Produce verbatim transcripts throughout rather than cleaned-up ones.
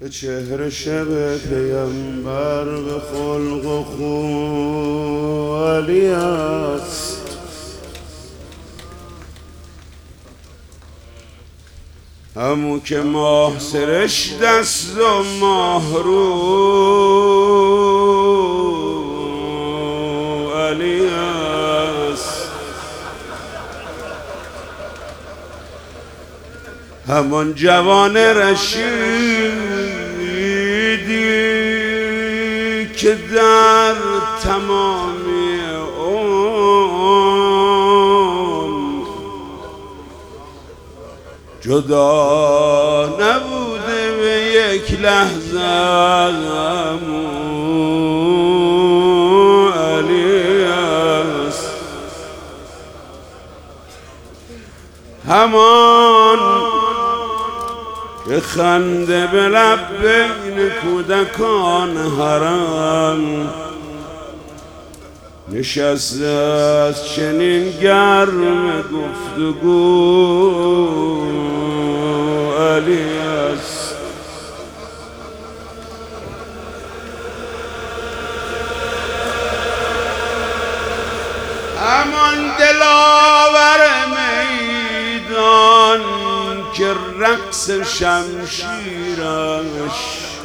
به چهره شب پیامبر به خلق و خو علی است. همو که ماه سرشت است و ماه رو علی است. همان جوان رشیدی که در تمامی عمر جدا نبوده به یک لحظه همو علی است. همان که خنده به لب بین کودکان حرم نشسته است چنین گرم گفتگو علی است. همان دلاور میدان که رقص شمشیرش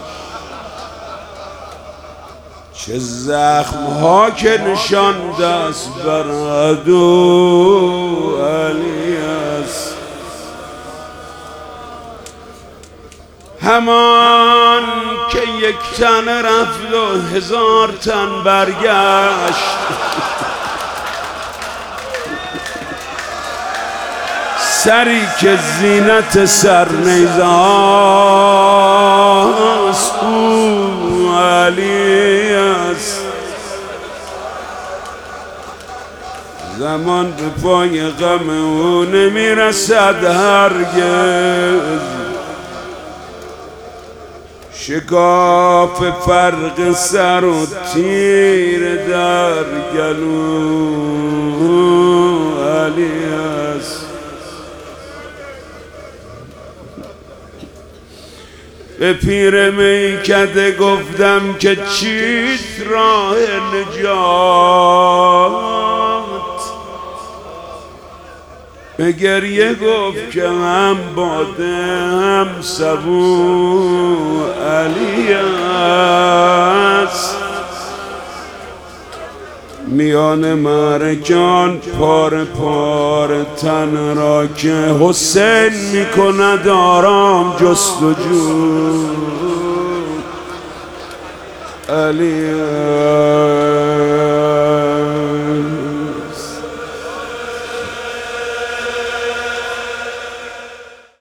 چه زخم ها که نشانده است بر عدو علی است. همان که یک تن رفت و هزار تن برگشت سری که زینت سرنیزاست او علی است. زمان به پای غم او نمیرسد هرگز، شکاف فرق سر و تیر در گلو علی است. به پیر میکده گفتم که چیست راه نجات، به گریه گفت که هم باده هم سبو علی است. میان معرکان پار پار تن را که حسین میکند آرام جستجو علی است.